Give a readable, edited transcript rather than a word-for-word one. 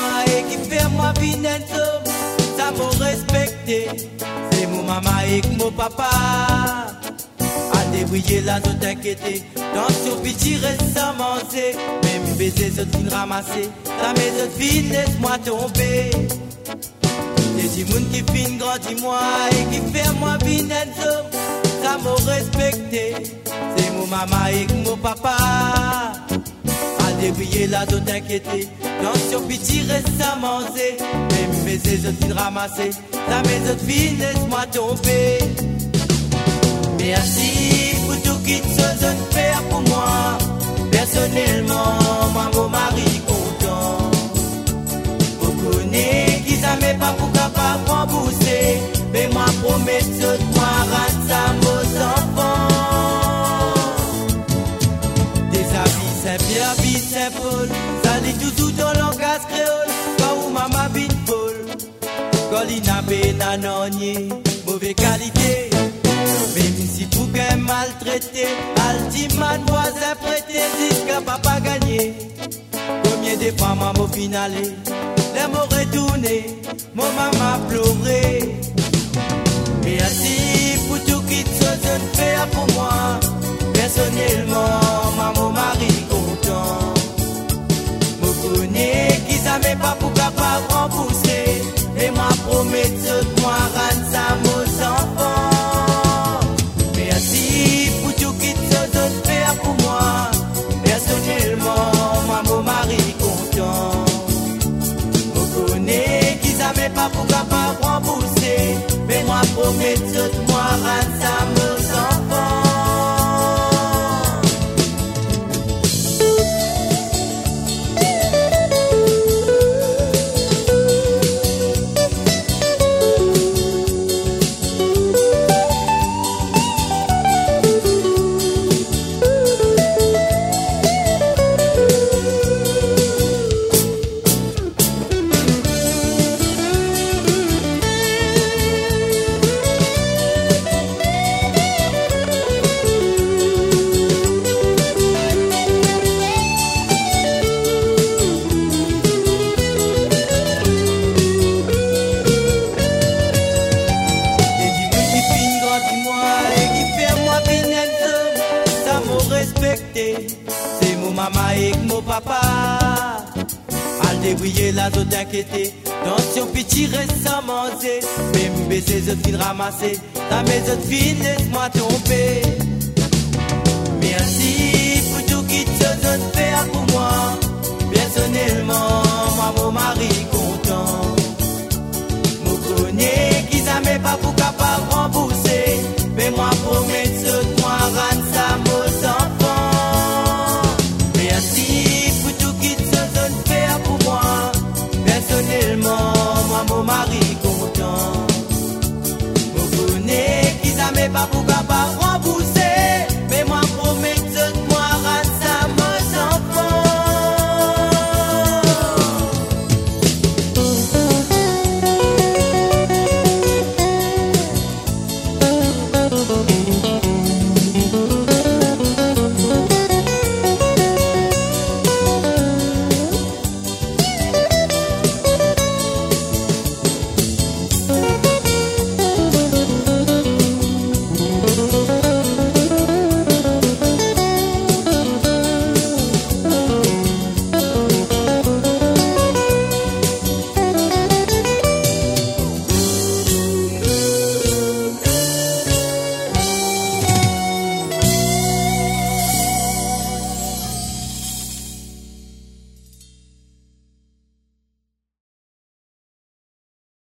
moi et qui fait moi binenzo. Ça m'a respecté, c'est mon maman et mon papa. A débrouiller la zone t'inquiéter. Dans son petit récemment c'est même baiser ce fin ramassé. La maison fine laisse-moi tomber. Des gens qui fin grandit moi et qui fait moi binenzo. Ça m'a respecté, c'est mon maman et mon papa. A débrouiller la zone t'inquiéter. Dans son petit récemment c'est même baiser ce fin ramassé. La maison fine laisse-moi tomber. Merci pour tout qui te donne faire pour moi. Personnellement, moi mon mari content. Vous connaissez qui ça m'est pas pour capable rembourser. Mais moi promets que moi rendre ça aux enfants. Des habits Saint-Pierre, habits Saint-Paul. Ça lit tout dans le langage créole. Quand où maman bite folle. Colina bénanonier, mauvaise qualité. Même si pour qu'un maltraité, Altiman voisin prêté, jusqu'à papa gagné. Combien de femmes à mon finale, les mots retournés, mon maman pleuré. Merci pour tout qui te donne faire pour moi. Personnellement, mon mari content. Me connaît qui ça m'est pas pour capable rembourser. Et moi promets que moi rendre ça aux enfants. Pour tout qui te donne faire pour moi. Personnellement, moi mon mari content. Me connaît qui ça m'est pas pour capable rembourser. Mais moi promets que moi rendre ça aux enfants. C'est mon maman et mon papa. Al débrouiller la zone t'inquiéter. Dans son petit récemment c'est même baiser ce fin ramassé. La maison fine laisse-moi tomber. Merci pour tout qui te donne faire pour moi. Personnellement